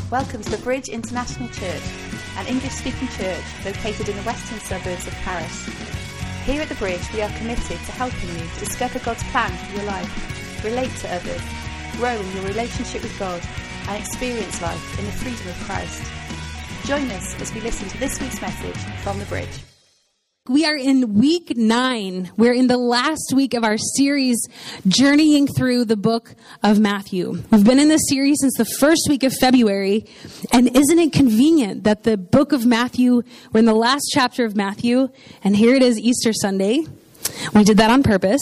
Welcome to the Bridge International Church, an English-speaking church located in the western suburbs of Paris. Here at the Bridge, we are committed to helping you to discover God's plan for your life, relate to others, grow in your relationship with God, and experience life in the freedom of Christ. Join us as we listen to this week's message from the Bridge. We are in week 9. We're in the last week of our series, journeying through the book of Matthew. We've been in this series since the first week of February, and isn't it convenient that the book of Matthew, we're in the last chapter of Matthew, and here it is Easter Sunday. We did that on purpose.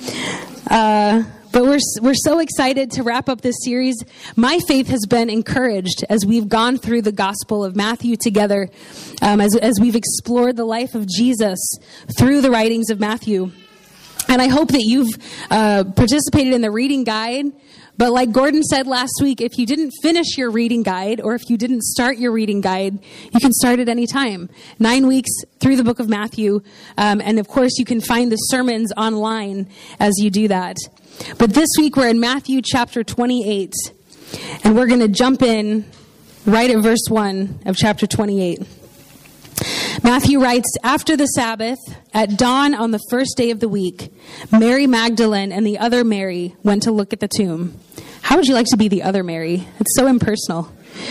But we're so excited to wrap up this series. My faith has been encouraged as we've gone through the Gospel of Matthew together, as we've explored the life of Jesus through the writings of Matthew. And I hope that you've participated in the reading guide. But like Gordon said last week, if you didn't finish your reading guide, or if you didn't start your reading guide, you can start at any time. 9 weeks through the book of Matthew. And of course, you can find the sermons online as you do that. But this week, we're in Matthew chapter 28. And we're going to jump in right at verse 1 of chapter 28. Matthew writes, "After the Sabbath, at dawn on the first day of the week, Mary Magdalene and the other Mary went to look at the tomb." How would you like to be the other Mary? It's so impersonal.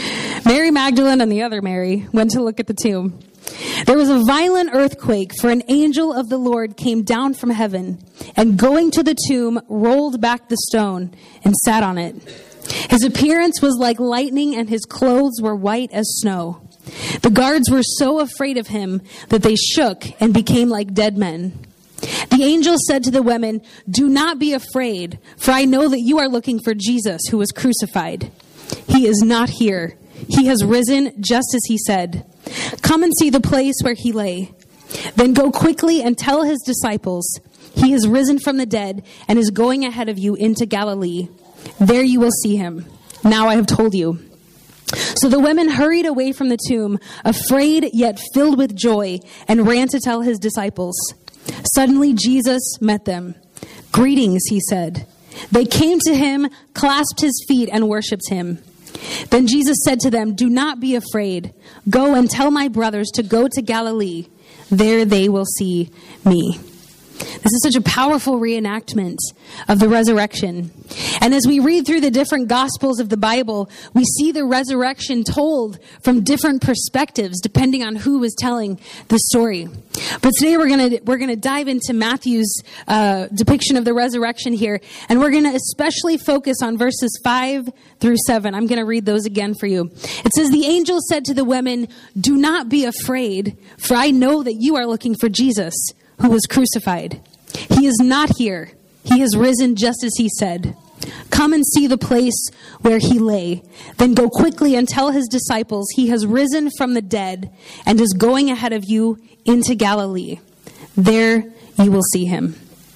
Mary Magdalene and the other Mary went to look at the tomb. There was a violent earthquake, for an angel of the Lord came down from heaven, and going to the tomb, rolled back the stone and sat on it. His appearance was like lightning, and his clothes were white as snow. The guards were so afraid of him that they shook and became like dead men. The angel said to the women, "Do not be afraid, for I know that you are looking for Jesus who was crucified. He is not here. He has risen just as he said. Come and see the place where he lay. Then go quickly and tell his disciples, he is risen from the dead and is going ahead of you into Galilee. There you will see him. Now I have told you." So the women hurried away from the tomb, afraid yet filled with joy, and ran to tell his disciples. Suddenly Jesus met them. "Greetings," he said. They came to him, clasped his feet, and worshipped him. Then Jesus said to them, "Do not be afraid. Go and tell my brothers to go to Galilee. There they will see me." This is such a powerful reenactment of the resurrection. And as we read through the different Gospels of the Bible, we see the resurrection told from different perspectives, depending on who was telling the story. But today we're gonna dive into Matthew's depiction of the resurrection here, and we're gonna especially focus on verses 5 through 7. I'm gonna read those again for you. It says, "The angel said to the women, 'Do not be afraid, for I know that you are looking for Jesus, who was crucified. He is not here. He has risen just as he said. Come and see the place where he lay. Then go quickly and tell his disciples he has risen from the dead and is going ahead of you into Galilee. There you will see him."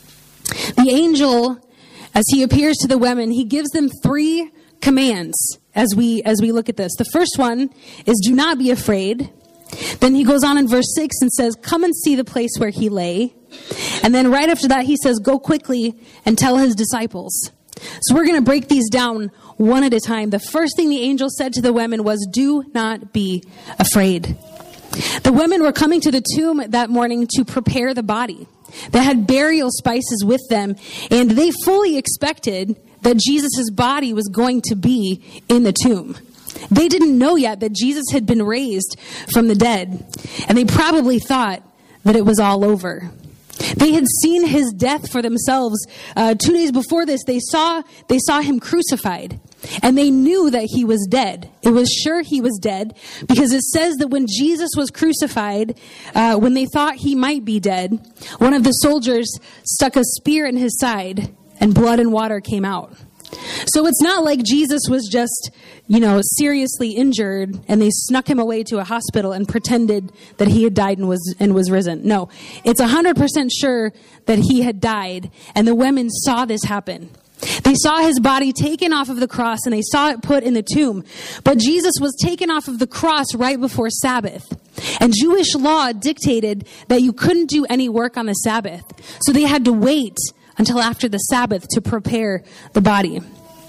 The angel, as he appears to the women, he gives them 3 commands as we look at this. The first one is, "Do not be afraid." Then he goes on in verse 6 and says, "Come and see the place where he lay." And then right after that, he says, "Go quickly and tell his disciples." So we're going to break these down one at a time. The first thing the angel said to the women was, "Do not be afraid." The women were coming to the tomb that morning to prepare the body. They had burial spices with them, and they fully expected that Jesus' body was going to be in the tomb. They didn't know yet that Jesus had been raised from the dead, and they probably thought that it was all over. They had seen his death for themselves. 2 days before this, they saw him crucified, and they knew that he was dead. It was sure he was dead, because it says that when Jesus was crucified, when they thought he might be dead, one of the soldiers stuck a spear in his side, and blood and water came out. So it's not like Jesus was just, seriously injured and they snuck him away to a hospital and pretended that he had died and was risen. No, it's 100% sure that he had died, and the women saw this happen. They saw his body taken off of the cross, and they saw it put in the tomb. But Jesus was taken off of the cross right before Sabbath. And Jewish law dictated that you couldn't do any work on the Sabbath. So they had to wait until after the Sabbath to prepare the body.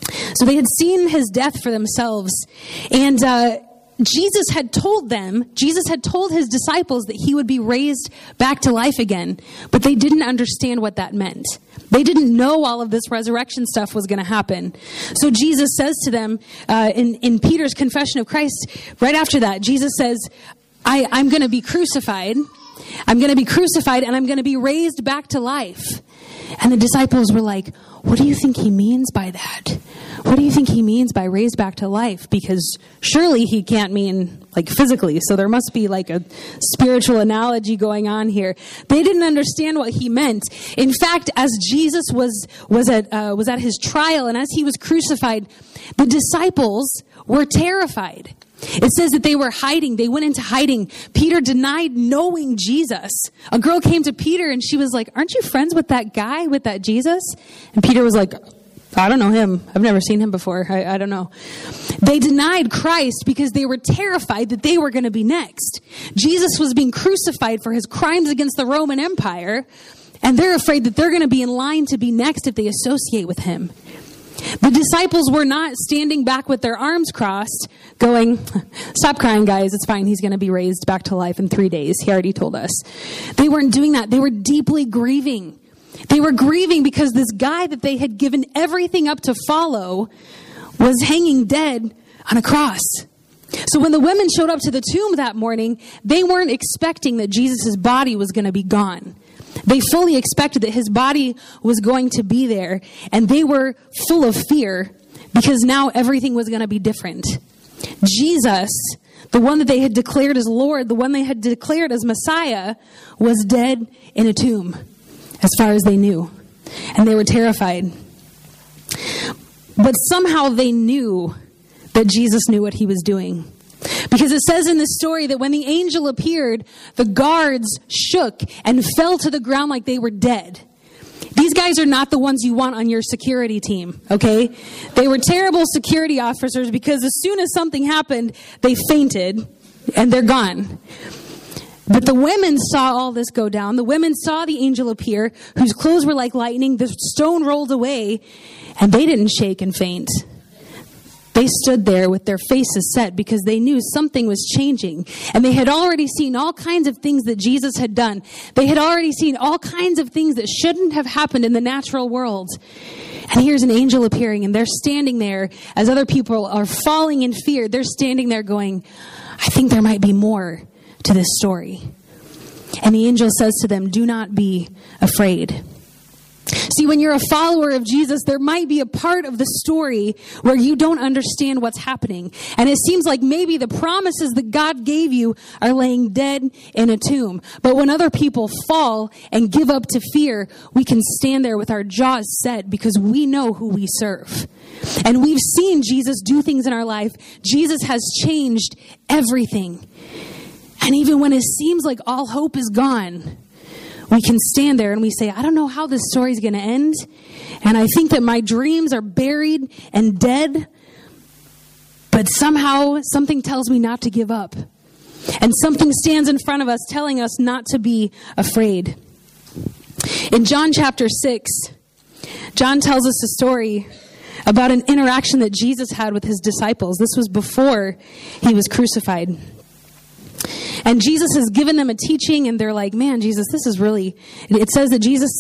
So they had seen his death for themselves. And Jesus had told his disciples that he would be raised back to life again. But they didn't understand what that meant. They didn't know all of this resurrection stuff was going to happen. So Jesus says to them in Peter's confession of Christ, right after that, Jesus says, I'm going to be crucified. I'm going to be crucified and I'm going to be raised back to life. And the disciples were like, what do you think he means by that? What do you think he means by raised back to life? Because surely he can't mean like physically. So there must be like a spiritual analogy going on here. They didn't understand what he meant. In fact, as Jesus was at his trial and as he was crucified, the disciples were terrified. It says that they were hiding. They went into hiding. Peter denied knowing Jesus. A girl came to Peter and she was like, aren't you friends with that guy, with that Jesus? And Peter was like, I don't know him. I've never seen him before. I don't know. They denied Christ because they were terrified that they were going to be next. Jesus was being crucified for his crimes against the Roman Empire, and they're afraid that they're going to be in line to be next if they associate with him. The disciples were not standing back with their arms crossed, going, stop crying, guys. It's fine. He's going to be raised back to life in 3 days. He already told us. They weren't doing that. They were deeply grieving. They were grieving because this guy that they had given everything up to follow was hanging dead on a cross. So when the women showed up to the tomb that morning, they weren't expecting that Jesus' body was going to be gone. They fully expected that his body was going to be there, and they were full of fear because now everything was going to be different. Jesus, the one that they had declared as Lord, the one they had declared as Messiah, was dead in a tomb, as far as they knew. And they were terrified. But somehow they knew that Jesus knew what he was doing. Because it says in this story that when the angel appeared, the guards shook and fell to the ground like they were dead. These guys are not the ones you want on your security team, okay? They were terrible security officers because as soon as something happened, they fainted and they're gone. But the women saw all this go down. The women saw the angel appear, whose clothes were like lightning. The stone rolled away, and they didn't shake and faint. They stood there with their faces set because they knew something was changing. And they had already seen all kinds of things that Jesus had done. They had already seen all kinds of things that shouldn't have happened in the natural world. And here's an angel appearing, and they're standing there as other people are falling in fear. They're standing there going, I think there might be more to this story. And the angel says to them, do not be afraid. See, when you're a follower of Jesus, there might be a part of the story where you don't understand what's happening. And it seems like maybe the promises that God gave you are laying dead in a tomb. But when other people fall and give up to fear, we can stand there with our jaws set because we know who we serve. And we've seen Jesus do things in our life. Jesus has changed everything. And even when it seems like all hope is gone, we can stand there and we say, I don't know how this story is going to end. And I think that my dreams are buried and dead. But somehow something tells me not to give up. And something stands in front of us telling us not to be afraid. In John chapter 6, John tells us a story about an interaction that Jesus had with his disciples. This was before he was crucified. And Jesus has given them a teaching, and they're like, man, Jesus, this is really... It says that Jesus,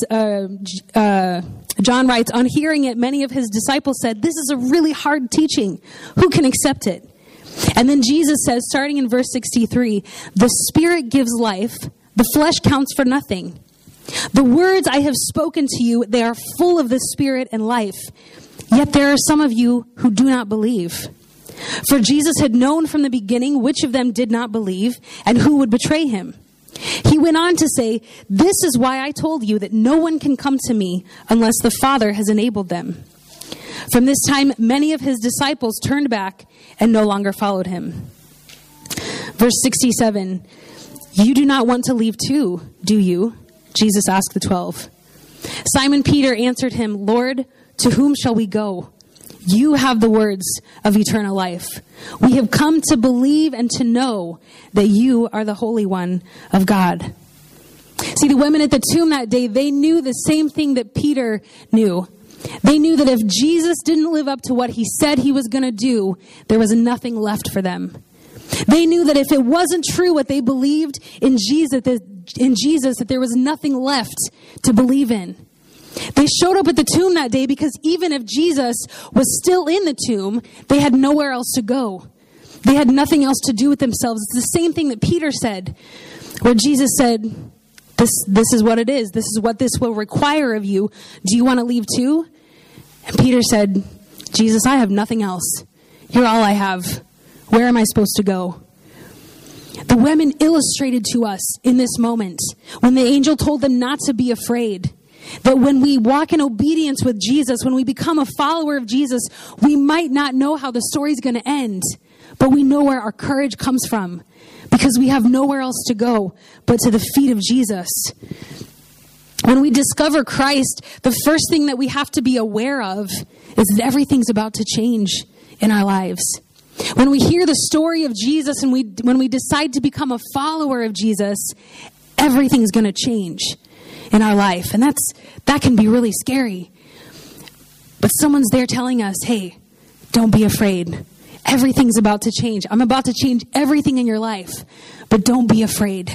John writes, on hearing it, many of his disciples said, this is a really hard teaching. Who can accept it? And then Jesus says, starting in verse 63, the Spirit gives life, the flesh counts for nothing. The words I have spoken to you, they are full of the Spirit and life. Yet there are some of you who do not believe. For Jesus had known from the beginning which of them did not believe and who would betray him. He went on to say, this is why I told you that no one can come to me unless the Father has enabled them. From this time, many of his disciples turned back and no longer followed him. Verse 67, you do not want to leave too, do you? Jesus asked the 12. Simon Peter answered him, Lord, to whom shall we go? You have the words of eternal life. We have come to believe and to know that you are the Holy One of God. See, the women at the tomb that day, they knew the same thing that Peter knew. They knew that if Jesus didn't live up to what he said he was going to do, there was nothing left for them. They knew that if it wasn't true what they believed in Jesus, that there was nothing left to believe in. They showed up at the tomb that day because even if Jesus was still in the tomb, they had nowhere else to go. They had nothing else to do with themselves. It's the same thing that Peter said, where Jesus said, this is what it is. This is what this will require of you. Do you want to leave too? And Peter said, Jesus, I have nothing else. You're all I have. Where am I supposed to go? The women illustrated to us in this moment, when the angel told them not to be afraid, that when we walk in obedience with Jesus, when we become a follower of Jesus, we might not know how the story's going to end, but we know where our courage comes from, because we have nowhere else to go but to the feet of Jesus. When we discover Christ, the first thing that we have to be aware of is that everything's about to change in our lives. When we hear the story of Jesus and when we decide to become a follower of Jesus, everything's going to change in our life. And that can be really scary. But someone's there telling us, hey, don't be afraid. Everything's about to change. I'm about to change everything in your life, but don't be afraid.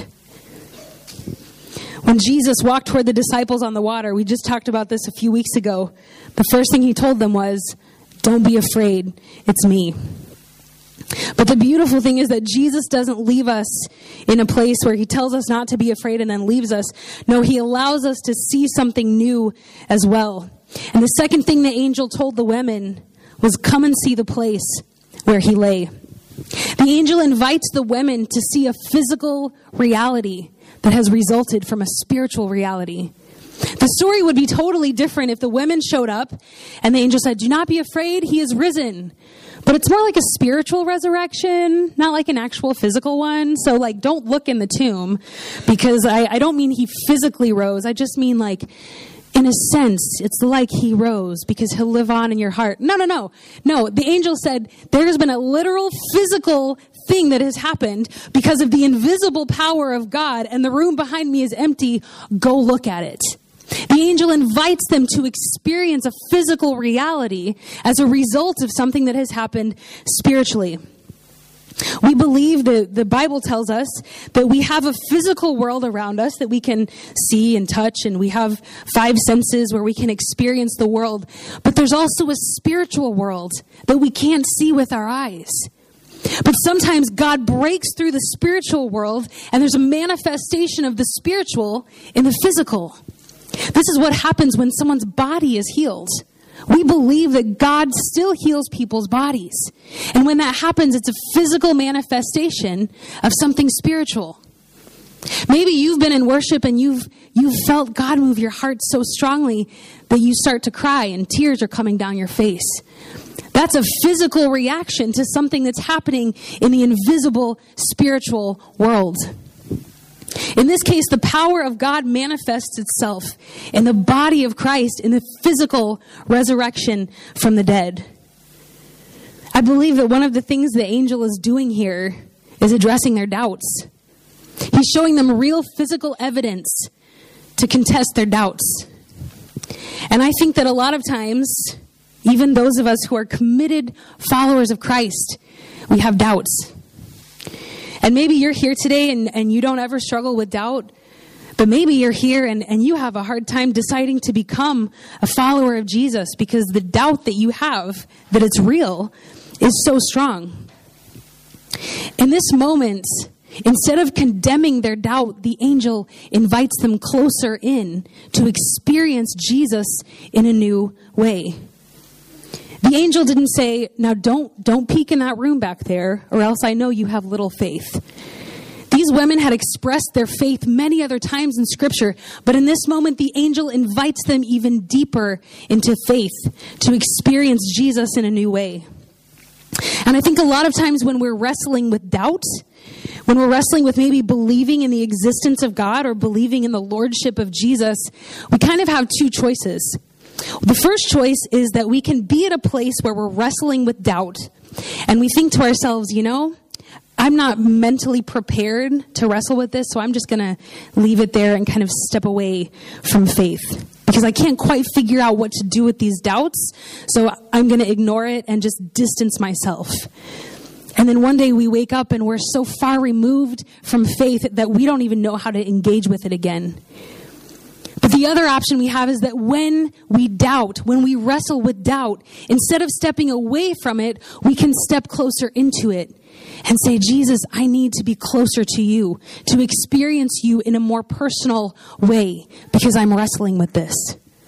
When Jesus walked toward the disciples on the water, we just talked about this a few weeks ago, the first thing he told them was, don't be afraid, it's me. But the beautiful thing is that Jesus doesn't leave us in a place where he tells us not to be afraid and then leaves us. No, he allows us to see something new as well. And the second thing the angel told the women was, come and see the place where he lay. The angel invites the women to see a physical reality that has resulted from a spiritual reality. The story would be totally different if the women showed up and the angel said, do not be afraid, he is risen. But it's more like a spiritual resurrection, not like an actual physical one. So don't look in the tomb, because I don't mean he physically rose. I just mean in a sense, it's like he rose because he'll live on in your heart. No. The angel said there's been a literal physical thing that has happened because of the invisible power of God, and the room behind me is empty. Go look at it. The angel invites them to experience a physical reality as a result of something that has happened spiritually. We believe that the Bible tells us that we have a physical world around us that we can see and touch, and we have 5 senses where we can experience the world. But there's also a spiritual world that we can't see with our eyes. But sometimes God breaks through the spiritual world, and there's a manifestation of the spiritual in the physical. This is what happens when someone's body is healed. We believe that God still heals people's bodies. And when that happens, it's a physical manifestation of something spiritual. Maybe you've been in worship and you've felt God move your heart so strongly that you start to cry and tears are coming down your face. That's a physical reaction to something that's happening in the invisible spiritual world. In this case, the power of God manifests itself in the body of Christ in the physical resurrection from the dead. I believe that one of the things the angel is doing here is addressing their doubts. He's showing them real physical evidence to contest their doubts. And I think that a lot of times, even those of us who are committed followers of Christ, we have doubts. And maybe you're here today and you don't ever struggle with doubt, but maybe you're here and you have a hard time deciding to become a follower of Jesus because the doubt that you have that it's real is so strong. In this moment, instead of condemning their doubt, the angel invites them closer in to experience Jesus in a new way. The angel didn't say, now don't peek in that room back there, or else I know you have little faith. These women had expressed their faith many other times in Scripture, but in this moment, the angel invites them even deeper into faith to experience Jesus in a new way. And I think a lot of times when we're wrestling with doubt, when we're wrestling with maybe believing in the existence of God or believing in the lordship of Jesus, we kind of have 2 choices. The first choice is that we can be at a place where we're wrestling with doubt and we think to ourselves, I'm not mentally prepared to wrestle with this, so I'm just going to leave it there and kind of step away from faith. because I can't quite figure out what to do with these doubts. So I'm going to ignore it and just distance myself. And then one day we wake up and we're so far removed from faith that we don't even know how to engage with it again. But the other option we have is that when we doubt, when we wrestle with doubt, instead of stepping away from it, we can step closer into it and say, Jesus, I need to be closer to you, to experience you in a more personal way, because I'm wrestling with this.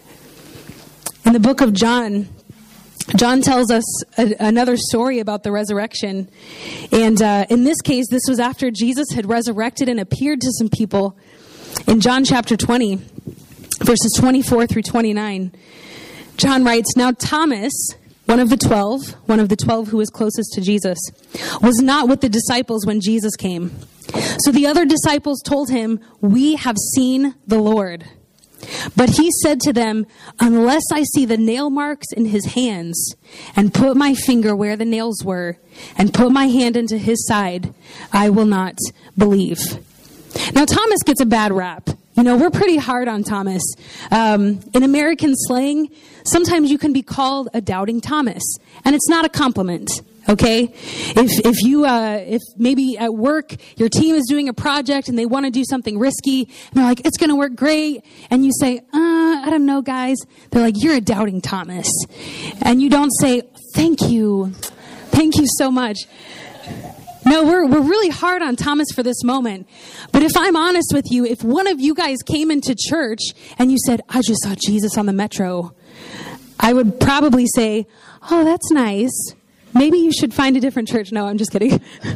In the book of John tells us another story about the resurrection. And in this case, this was after Jesus had resurrected and appeared to some people. In John chapter 20, verses 24 through 29, John writes, "Now Thomas, one of the 12 who was closest to Jesus, was not with the disciples when Jesus came. So the other disciples told him, 'We have seen the Lord.' But he said to them, 'Unless I see the nail marks in his hands, and put my finger where the nails were, and put my hand into his side, I will not believe.'" Now Thomas gets a bad rap. You know, we're pretty hard on Thomas. In American slang, sometimes you can be called a doubting Thomas, and it's not a compliment. Okay, if maybe at work your team is doing a project and they want to do something risky and they're like, "It's going to work great," and you say, "I don't know, guys," they're like, "You're a doubting Thomas," and you don't say, "Thank you so much." No, we're really hard on Thomas for this moment. But if I'm honest with you, if one of you guys came into church and you said, "I just saw Jesus on the metro," I would probably say, "Oh, that's nice. Maybe you should find a different church." No, I'm just kidding.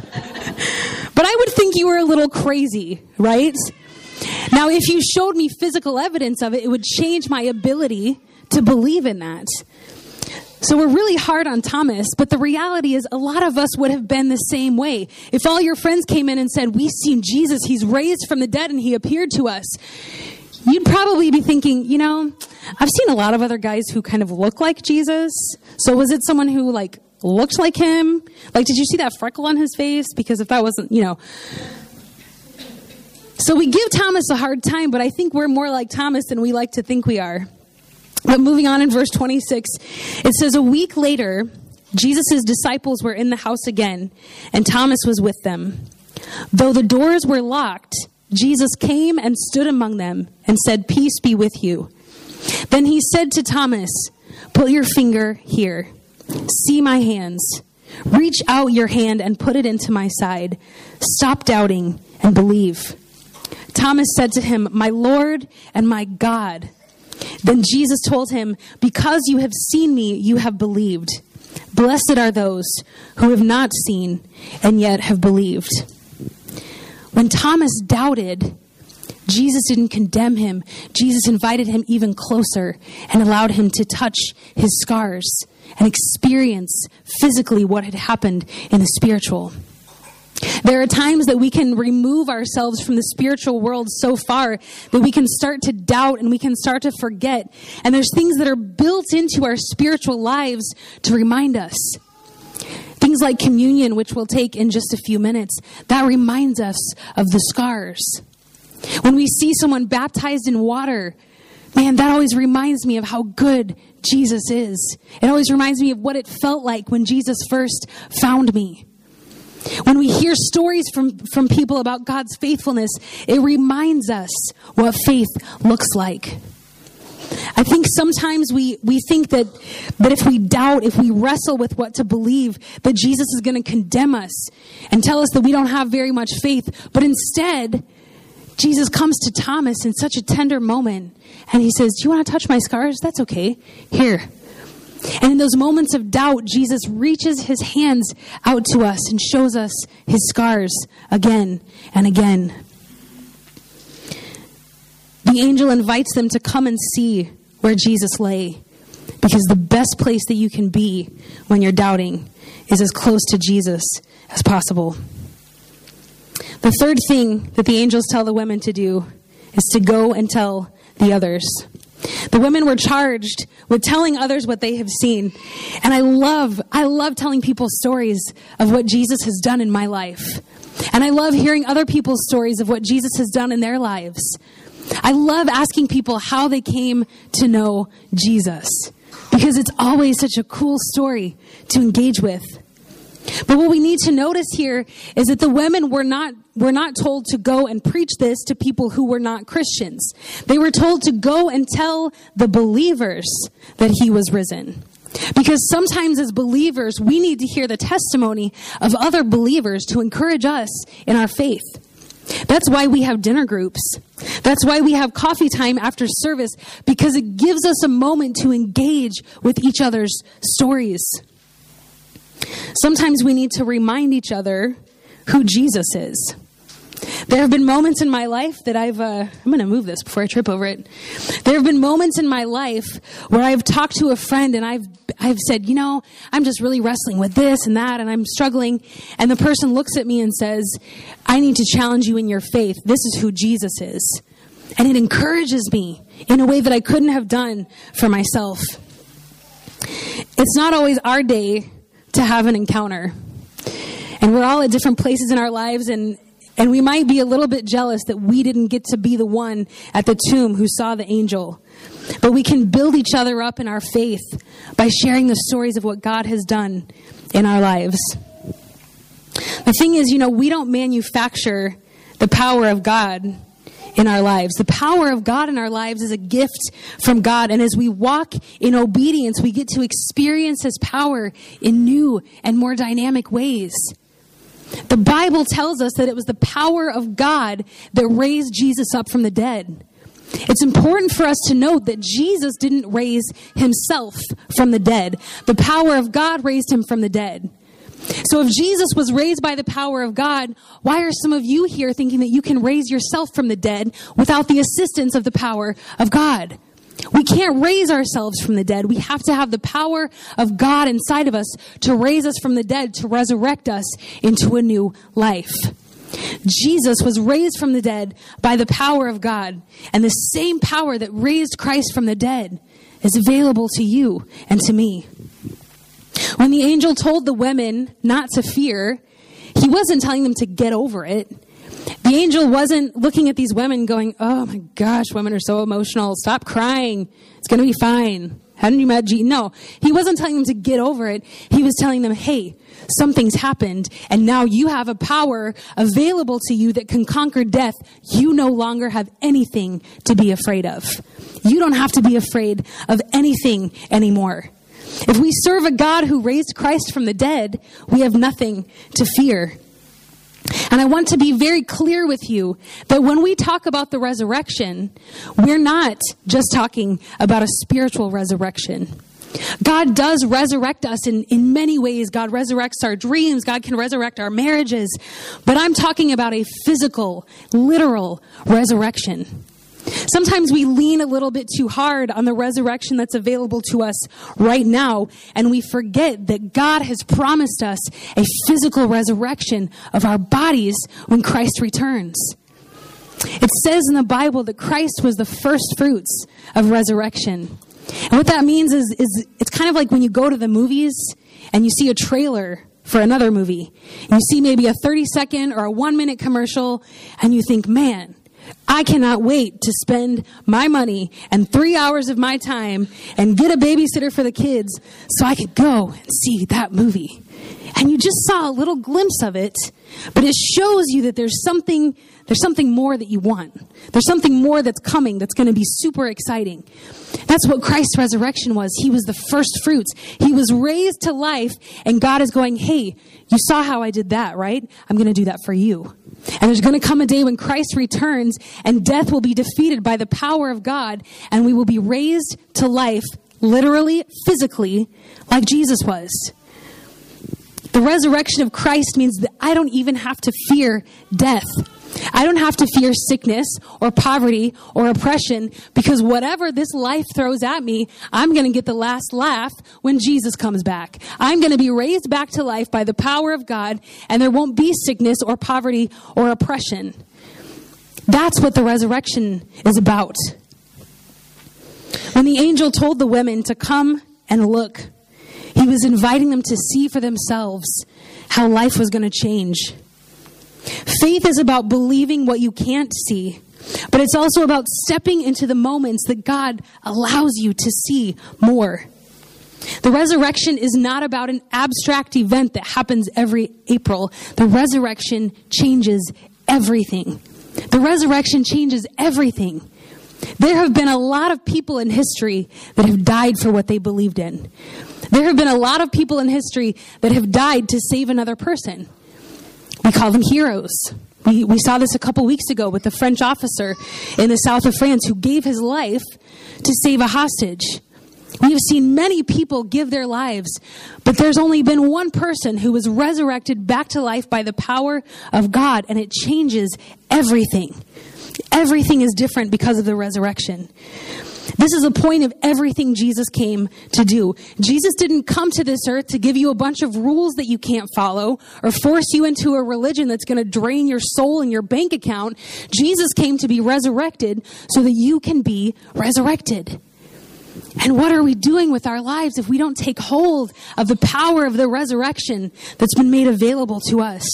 But I would think you were a little crazy, right? Now, if you showed me physical evidence of it, it would change my ability to believe in that. So we're really hard on Thomas, but the reality is a lot of us would have been the same way. If all your friends came in and said, "We've seen Jesus, he's raised from the dead and he appeared to us," you'd probably be thinking, "You know, I've seen a lot of other guys who kind of look like Jesus. So was it someone who looked like him? Did you see that freckle on his face? Because if that wasn't, So we give Thomas a hard time, but I think we're more like Thomas than we like to think we are. But moving on in verse 26, it says, "A week later, Jesus' disciples were in the house again, and Thomas was with them. Though the doors were locked, Jesus came and stood among them and said, 'Peace be with you.' Then he said to Thomas, 'Put your finger here. See my hands. Reach out your hand and put it into my side. Stop doubting and believe.' Thomas said to him, 'My Lord and my God.' Then Jesus told him, 'Because you have seen me, you have believed. Blessed are those who have not seen and yet have believed.'" When Thomas doubted, Jesus didn't condemn him. Jesus invited him even closer and allowed him to touch his scars and experience physically what had happened in the spiritual. There are times that we can remove ourselves from the spiritual world so far that we can start to doubt and we can start to forget. And there's things that are built into our spiritual lives to remind us. Things like communion, which we'll take in just a few minutes, that reminds us of the scars. When we see someone baptized in water, man, that always reminds me of how good Jesus is. It always reminds me of what it felt like when Jesus first found me. When we hear stories from people about God's faithfulness, it reminds us what faith looks like. I think sometimes we think that if we doubt, if we wrestle with what to believe, that Jesus is going to condemn us and tell us that we don't have very much faith. But instead, Jesus comes to Thomas in such a tender moment and he says, "Do you want to touch my scars? That's okay. Here." And in those moments of doubt, Jesus reaches his hands out to us and shows us his scars again and again. The angel invites them to come and see where Jesus lay, because the best place that you can be when you're doubting is as close to Jesus as possible. The third thing that the angels tell the women to do is to go and tell the others. The women were charged with telling others what they have seen. And I love telling people stories of what Jesus has done in my life. And I love hearing other people's stories of what Jesus has done in their lives. I love asking people how they came to know Jesus, because it's always such a cool story to engage with. But what we need to notice here is that the women were not told to go and preach this to people who were not Christians. They were told to go and tell the believers that he was risen. Because sometimes as believers, we need to hear the testimony of other believers to encourage us in our faith. That's why we have dinner groups. That's why we have coffee time after service, because it gives us a moment to engage with each other's stories. Sometimes we need to remind each other who Jesus is. There have been moments in my life that I'm going to move this before I trip over it. There have been moments in my life where I've talked to a friend and I've said, I'm just really wrestling with this and that and I'm struggling. And the person looks at me and says, I need to challenge you in your faith. This is who Jesus is. And it encourages me in a way that I couldn't have done for myself. It's not always our day to have an encounter. And we're all at different places in our lives, and we might be a little bit jealous that we didn't get to be the one at the tomb who saw the angel. But we can build each other up in our faith by sharing the stories of what God has done in our lives. The thing is, we don't manufacture the power of God in our lives. The power of God in our lives is a gift from God. And as we walk in obedience, we get to experience his power in new and more dynamic ways. The Bible tells us that it was the power of God that raised Jesus up from the dead. It's important for us to note that Jesus didn't raise himself from the dead. The power of God raised him from the dead. So if Jesus was raised by the power of God, why are some of you here thinking that you can raise yourself from the dead without the assistance of the power of God? We can't raise ourselves from the dead. We have to have the power of God inside of us to raise us from the dead, to resurrect us into a new life. Jesus was raised from the dead by the power of God, and the same power that raised Christ from the dead is available to you and to me. When the angel told the women not to fear, he wasn't telling them to get over it. The angel wasn't looking at these women going, oh my gosh, women are so emotional. Stop crying. It's going to be fine. Hadn't you met Jesus? No, he wasn't telling them to get over it. He was telling them, hey, something's happened, and now you have a power available to you that can conquer death. You no longer have anything to be afraid of. You don't have to be afraid of anything anymore. If we serve a God who raised Christ from the dead, we have nothing to fear. And I want to be very clear with you that when we talk about the resurrection, we're not just talking about a spiritual resurrection. God does resurrect us in many ways. God resurrects our dreams. God can resurrect our marriages. But I'm talking about a physical, literal resurrection. Sometimes we lean a little bit too hard on the resurrection that's available to us right now, and we forget that God has promised us a physical resurrection of our bodies when Christ returns. It says in the Bible that Christ was the first fruits of resurrection. And what that means is it's kind of like when you go to the movies and you see a trailer for another movie. And you see maybe a 30-second or a 1-minute commercial, and you think, man, I cannot wait to spend my money and 3 hours of my time and get a babysitter for the kids so I could go and see that movie. And you just saw a little glimpse of it, but it shows you that there's something more that you want. There's something more that's coming that's going to be super exciting. That's what Christ's resurrection was. He was the first fruits. He was raised to life, and God is going, hey, you saw how I did that, right? I'm going to do that for you. And there's going to come a day when Christ returns and death will be defeated by the power of God, and we will be raised to life, literally, physically, like Jesus was. The resurrection of Christ means that I don't even have to fear death. I don't have to fear sickness or poverty or oppression, because whatever this life throws at me, I'm going to get the last laugh when Jesus comes back. I'm going to be raised back to life by the power of God, and there won't be sickness or poverty or oppression. That's what the resurrection is about. When the angel told the women to come and look, he was inviting them to see for themselves how life was going to change. Faith is about believing what you can't see. But it's also about stepping into the moments that God allows you to see more. The resurrection is not about an abstract event that happens every April. The resurrection changes everything. The resurrection changes everything. There have been a lot of people in history that have died for what they believed in. There have been a lot of people in history that have died to save another person. We call them heroes. We saw this a couple weeks ago with the French officer in the south of France who gave his life to save a hostage. We have seen many people give their lives, but there's only been one person who was resurrected back to life by the power of God, and it changes everything. Everything is different because of the resurrection. This is the point of everything Jesus came to do. Jesus didn't come to this earth to give you a bunch of rules that you can't follow or force you into a religion that's going to drain your soul and your bank account. Jesus came to be resurrected so that you can be resurrected. And what are we doing with our lives if we don't take hold of the power of the resurrection that's been made available to us?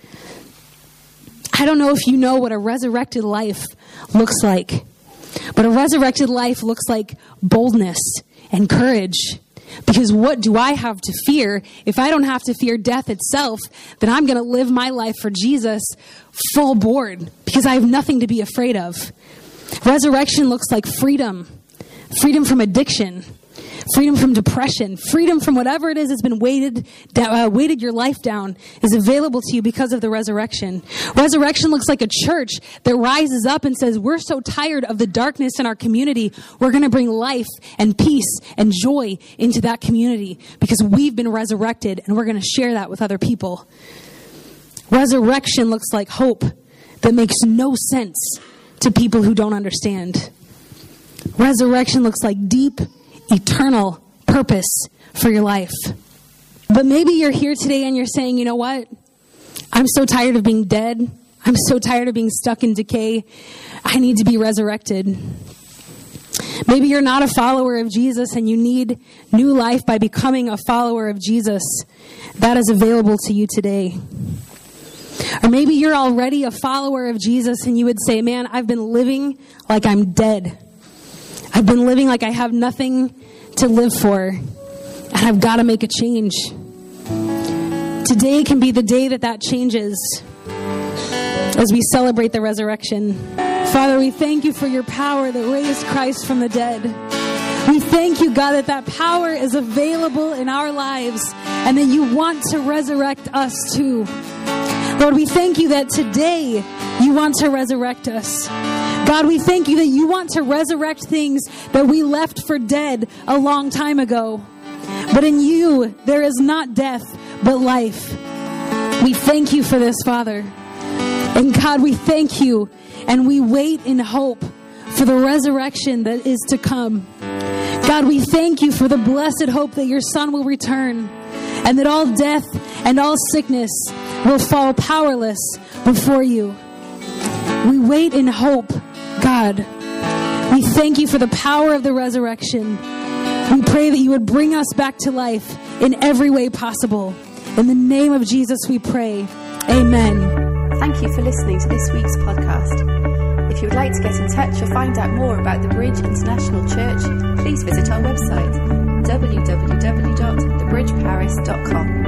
I don't know if you know what a resurrected life looks like, but a resurrected life looks like boldness and courage. Because what do I have to fear? If I don't have to fear death itself, then I'm going to live my life for Jesus full board because I have nothing to be afraid of. Resurrection looks like freedom. Freedom from addiction, freedom from depression, freedom from whatever it is that's been weighted your life down is available to you because of the resurrection. Resurrection looks like a church that rises up and says, we're so tired of the darkness in our community, we're going to bring life and peace and joy into that community because we've been resurrected and we're going to share that with other people. Resurrection looks like hope that makes no sense to people who don't understand. Resurrection looks like deep, eternal purpose for your life. But maybe you're here today and you're saying, you know what? I'm so tired of being dead. I'm so tired of being stuck in decay. I need to be resurrected. Maybe you're not a follower of Jesus and you need new life by becoming a follower of Jesus. That is available to you today. Or maybe you're already a follower of Jesus and you would say, man, I've been living like I'm dead. I've been living like I have nothing to live for, and I've got to make a change. Today can be the day that changes as we celebrate the resurrection. Father, we thank you for your power that raised Christ from the dead. We thank you, God, that power is available in our lives and that you want to resurrect us too. Lord, we thank you that today you want to resurrect us. God, we thank you that you want to resurrect things that we left for dead a long time ago. But in you, there is not death, but life. We thank you for this, Father. And God, we thank you and we wait in hope for the resurrection that is to come. God, we thank you for the blessed hope that your Son will return and that all death and all sickness will fall powerless before you. We wait in hope, God. We thank you for the power of the resurrection. We pray that you would bring us back to life in every way possible. In the name of Jesus we pray. Amen. Thank you for listening to this week's podcast. If you would like to get in touch or find out more about the Bridge International Church, please visit our website, www.thebridgeparis.com.